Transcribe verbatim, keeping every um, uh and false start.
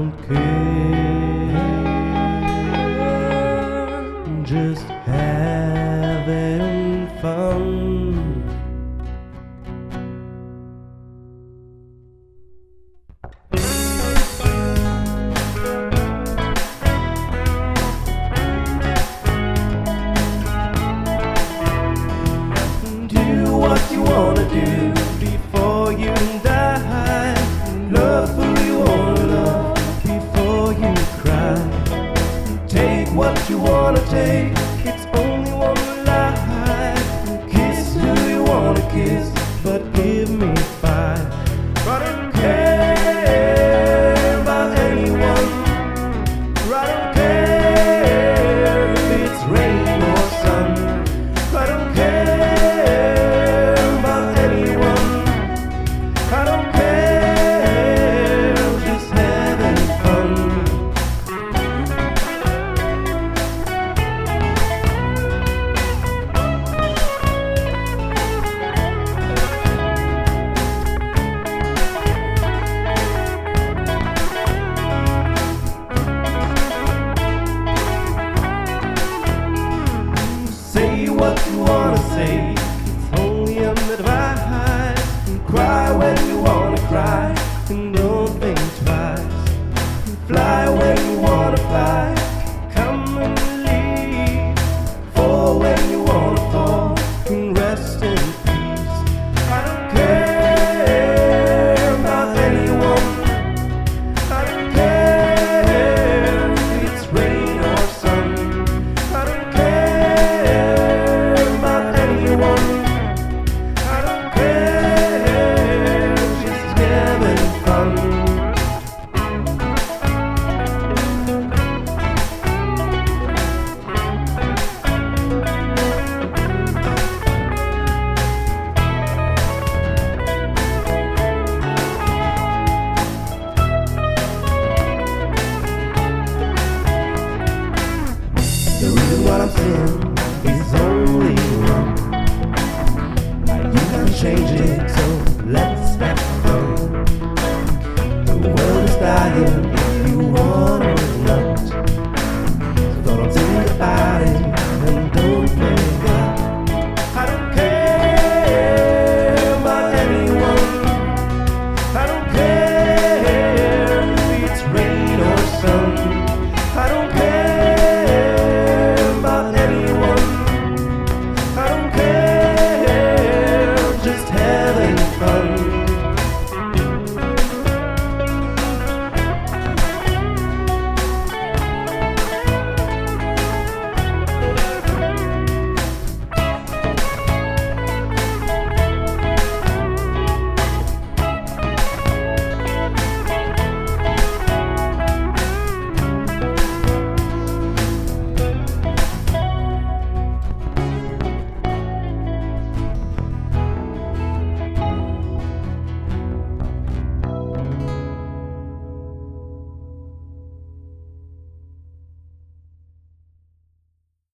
don't care, just having fun. Do what you wanna do before you die. Love who you wanna love before you cry. Take what you wanna take, it's only one life. Kiss who you wanna kiss, but give me five. I don't care about anyone, I don't care if it's rain or sun. I don't care about anyone, I don't care, just having fun. Say what you wanna say, it's only an advice. Cry when you wanna cry, and